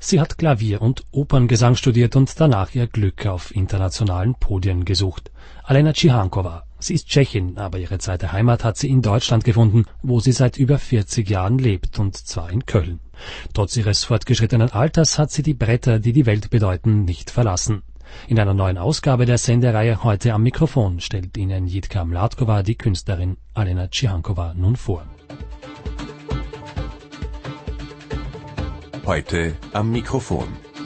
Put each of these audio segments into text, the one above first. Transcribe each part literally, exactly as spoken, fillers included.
Sie hat Klavier- und Operngesang studiert und danach ihr Glück auf internationalen Podien gesucht. Alena Cihankova. Sie ist Tschechin, aber ihre zweite Heimat hat sie in Deutschland gefunden, wo sie seit über vierzig Jahren lebt, und zwar in Köln. Trotz ihres fortgeschrittenen Alters hat sie die Bretter, die die Welt bedeuten, nicht verlassen. In einer neuen Ausgabe der Sendereihe Heute am Mikrofon stellt Ihnen Jitka Mladkova die Künstlerin Alena Cihankova nun vor. Heute am Mikrofon.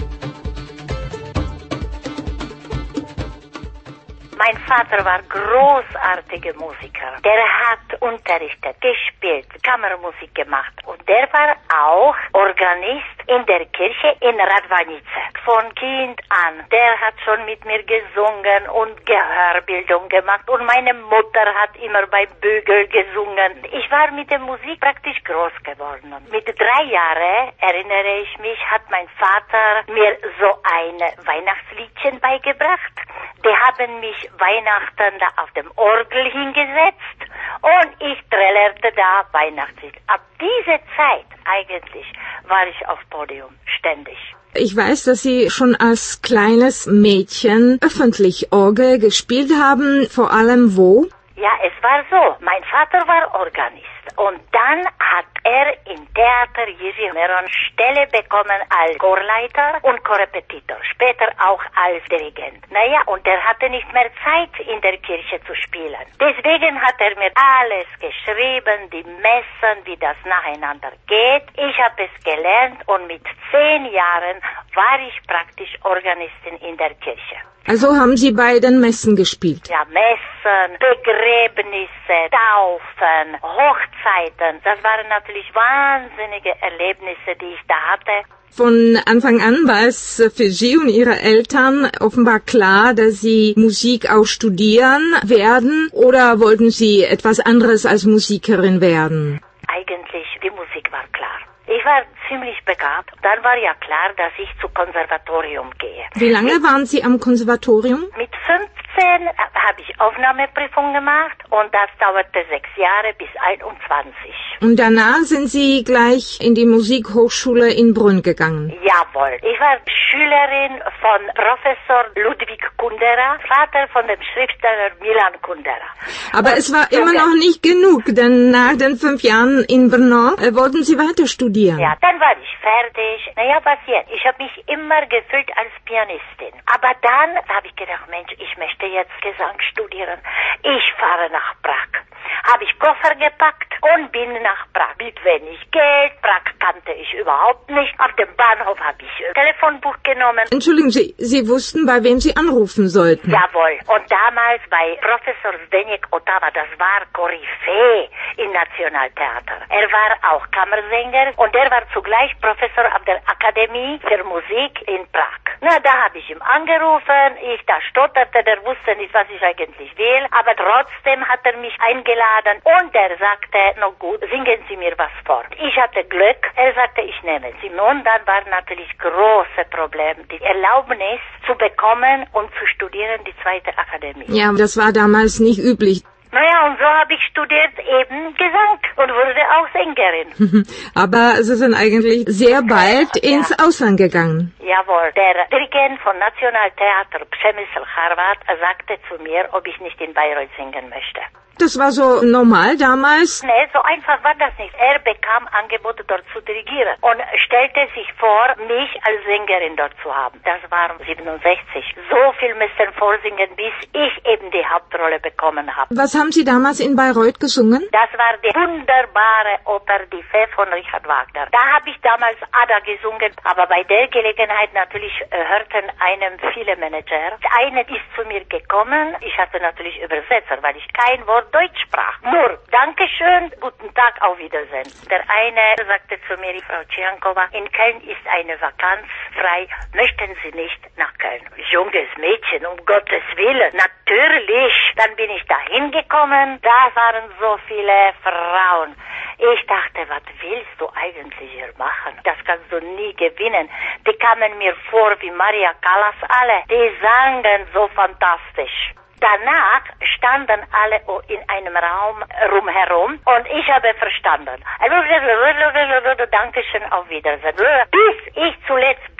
Mein Vater war großartiger Musiker. Der hat unterrichtet, gespielt, Kammermusik gemacht. Und der war auch Organist in der Kirche in Radvanice. Von Kind an. Der hat schon mit mir gesungen und Gehörbildung gemacht. Und meine Mutter hat immer bei Bügel gesungen. Ich war mit der Musik praktisch groß geworden. Mit drei Jahren, erinnere ich mich, hat mein Vater mir so ein Weihnachtsliedchen beigebracht. Die haben mich Weihnachten da auf dem Orgel hingesetzt und ich trällerte da Weihnachtslied. Ab dieser Zeit eigentlich war ich auf Podium, ständig. Ich weiß, dass Sie schon als kleines Mädchen öffentlich Orgel gespielt haben, vor allem wo? Ja, es war so. Mein Vater war Organist und dann hat er im Theater Jiří Meron Stelle bekommen als Chorleiter und Chorrepetitor, später auch als Dirigent. Naja, und er hatte nicht mehr Zeit in der Kirche zu spielen. Deswegen hat er mir alles geschrieben, die Messen, wie das nacheinander geht. Ich habe es gelernt und mit zehn Jahren war ich praktisch Organistin in der Kirche. Also haben Sie bei den Messen gespielt? Ja, Messen, Begräbnisse, Taufen, Hochzeiten. Das waren natürlich wahnsinnige Erlebnisse, die ich da hatte. Von Anfang an war es für Sie und Ihre Eltern offenbar klar, dass Sie Musik auch studieren werden, oder wollten Sie etwas anderes als Musikerin werden? Eigentlich, die Musik war klar. Ich war ziemlich begabt. Dann war ja klar, dass ich zum Konservatorium gehe. Wie lange waren Sie am Konservatorium? Mit fünfzehn habe ich Aufnahmeprüfung gemacht und das dauerte sechs Jahre bis einundzwanzig. Und danach sind Sie gleich in die Musikhochschule in Brünn gegangen? Jawohl. Ich war Schülerin von Professor Ludwig Kundera, Vater von dem Schriftsteller Milan Kundera. Aber und es war immer noch nicht genug, denn nach den fünf Jahren in Brno äh, wollten Sie weiter studieren. Ja, dann war ich fertig. Naja, passiert. Ich habe mich immer gefühlt als Pianistin. Aber dann habe ich gedacht, Mensch, ich möchte jetzt Gesang studieren. Ich fahre nach Prag. Habe ich Koffer gepackt und bin nach Prag. Mit wenig Geld. Prag kannte ich überhaupt nicht. Auf dem Bahnhof habe ich ein Telefonbuch genommen. Entschuldigen Sie, Sie wussten, bei wem Sie anrufen sollten? Jawohl. Und damals bei Professor Zdeněk Otava, das war Koryphäe im Nationaltheater. Er war auch Kammersänger und er war zugleich Professor auf der Akademie für Musik in Prag. Na, da habe ich ihm angerufen, ich da stotterte, der wusste nicht, was ich eigentlich will, aber trotzdem hat er mich eingeladen und er sagte, no gut, singen Sie mir was vor. Ich hatte Glück, er sagte, ich nehme Sie. Und dann war natürlich große Problem, die Erlaubnis zu bekommen und zu studieren, die zweite Akademie. Ja, das war damals nicht üblich. Naja, und so habe ich studiert eben Gesang und wurde auch Sängerin. Aber Sie sind eigentlich sehr bald ins ja. Ausland gegangen. Jawohl. Der Dirigent von Nationaltheater, Przemysl Harvat, sagte zu mir, ob ich nicht in Bayreuth singen möchte. Das war so normal damals? Nee, so einfach war das nicht. Er bekam Angebote, dort zu dirigieren und stellte sich vor, mich als Sängerin dort zu haben. Das war siebenundsechzig. So viel müssten vorsingen, bis ich eben die Hauptrolle bekommen habe. Was haben Sie damals in Bayreuth gesungen? Das war die wunderbare Oper Die Fee von Richard Wagner. Da habe ich damals Ada gesungen, aber bei der Gelegenheit natürlich äh, hörten einem viele Manager. Eine ist zu mir gekommen, ich hatte natürlich Übersetzer, weil ich kein Wort Deutsch sprach. Nur, Dankeschön, guten Tag, auf Wiedersehen. Der eine sagte zu mir, Frau Cihankova, in Köln ist eine Vakanz frei, möchten Sie nicht nach Köln? Junges Mädchen, um Gottes Willen, natürlich. Dann bin ich da hingekommen, da waren so viele Frauen. Ich dachte, was willst du eigentlich hier machen? Das kannst du nie gewinnen. Die kamen mir vor wie Maria Callas alle. Die sangen so fantastisch. Danach standen alle in einem Raum rumherum und ich habe verstanden. Dankeschön, auf Wiedersehen. Bis ich zuletzt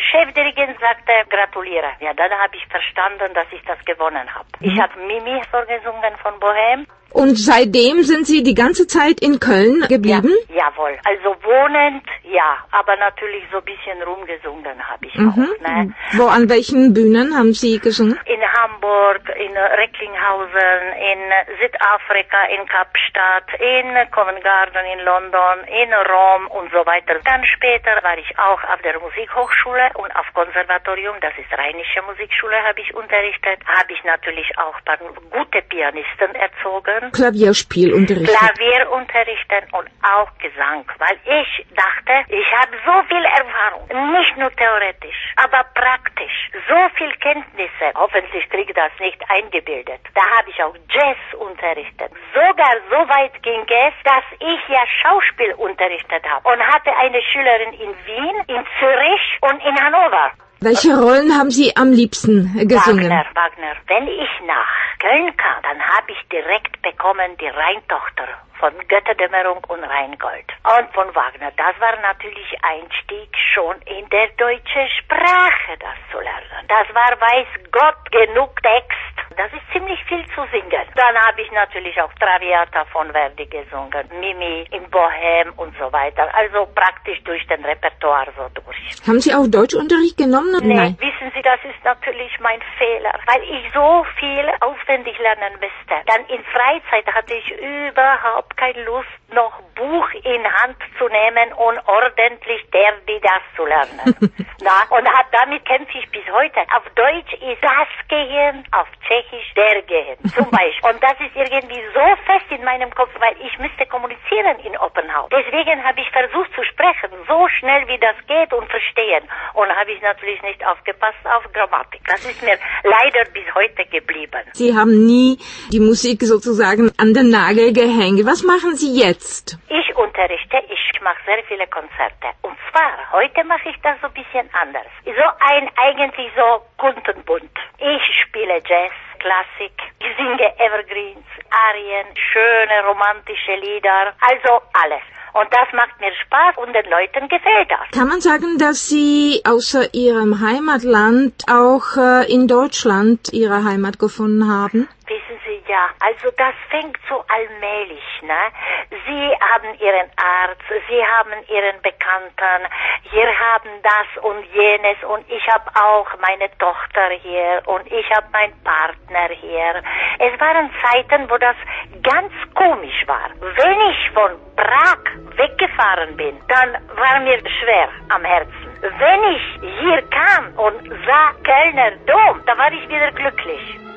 Chefdirigent sagte, gratuliere. Ja, dann habe ich verstanden, dass ich das gewonnen habe. Mhm. Ich habe Mimi vorgesungen von Bohem. Und seitdem sind Sie die ganze Zeit in Köln geblieben? Ja, jawohl. Also wohnend, ja. Aber natürlich so ein bisschen rumgesungen habe ich mhm. auch. Ne? Wo, an welchen Bühnen haben Sie gesungen? In Hamburg, in Recklinghausen, in Südafrika, in Kapstadt, in Covent Garden, in London, in Rom und so weiter. Dann später war ich auch auf der Musikhochschule und auf Konservatorium, das ist Rheinische Musikschule, habe ich unterrichtet. Habe ich natürlich auch ein paar gute Pianisten erzogen. Klavierspiel unterrichtet. Klavier unterrichten und auch Gesang, weil ich dachte, ich habe so viel Erfahrung, nicht nur theoretisch, aber praktisch, so viel Kenntnisse. Hoffentlich kriege ich das nicht eingebildet. Da habe ich auch Jazz unterrichtet. Sogar so weit ging es, dass ich ja Schauspiel unterrichtet habe und hatte eine Schülerin in Wien, in Zürich und in Hannover. Welche Rollen haben Sie am liebsten gesungen? Wagner, Wagner. Wenn ich nach Köln kam, dann habe ich direkt bekommen die Rheintochter von Götterdämmerung und Rheingold. Und von Wagner. Das war natürlich Einstieg schon in der deutschen Sprache, das zu lernen. Das war, weiß Gott, genug Text. Das ist ziemlich viel zu singen. Dann habe ich natürlich auch Traviata von Verdi gesungen, Mimi in Bohem und so weiter. Also praktisch durch den Repertoire so durch. Haben Sie auch Deutschunterricht genommen? Nee, Nein. Wissen Sie, das ist natürlich mein Fehler, weil ich so viel auswendig lernen müsste. Dann in Freizeit hatte ich überhaupt keine Lust, noch Buch in Hand zu nehmen und ordentlich der, die das zu lernen. Na, und hat, damit kämpfe ich bis heute. Auf Deutsch ist das Gehen, auf Tschechisch der Gehen, zum Beispiel. Und das ist irgendwie so fest in meinem Kopf, weil ich müsste kommunizieren in Opernhaus. Deswegen habe ich versucht zu sprechen, so schnell wie das geht und verstehen. Und habe ich natürlich nicht aufgepasst auf Grammatik. Das ist mir leider bis heute geblieben. Sie haben nie die Musik sozusagen an den Nagel gehängt. Was machen Sie jetzt? Ich unterrichte, ich mache sehr viele Konzerte. Und zwar, heute mache ich das so ein bisschen anders. So ein, eigentlich so kundenbunt. Ich spiele Jazz, Klassik, ich singe Evergreens, Arien, schöne romantische Lieder, also alles. Und das macht mir Spaß und den Leuten gefällt das. Kann man sagen, dass Sie außer Ihrem Heimatland auch äh, in Deutschland Ihre Heimat gefunden haben? Wissen Sie, ja, also das fängt so allmählich, ne? Sie haben Ihren Arzt, Sie haben Ihren Bekannten, hier haben das und jenes und ich habe auch meine Tochter hier und ich habe meinen Partner hier. Es waren Zeiten, wo das ganz komisch war. Wenn ich von Prag weggefahren bin, dann war mir schwer am Herzen. Wenn ich hier kam und sah Kölner Dom, da war ich wieder glücklich.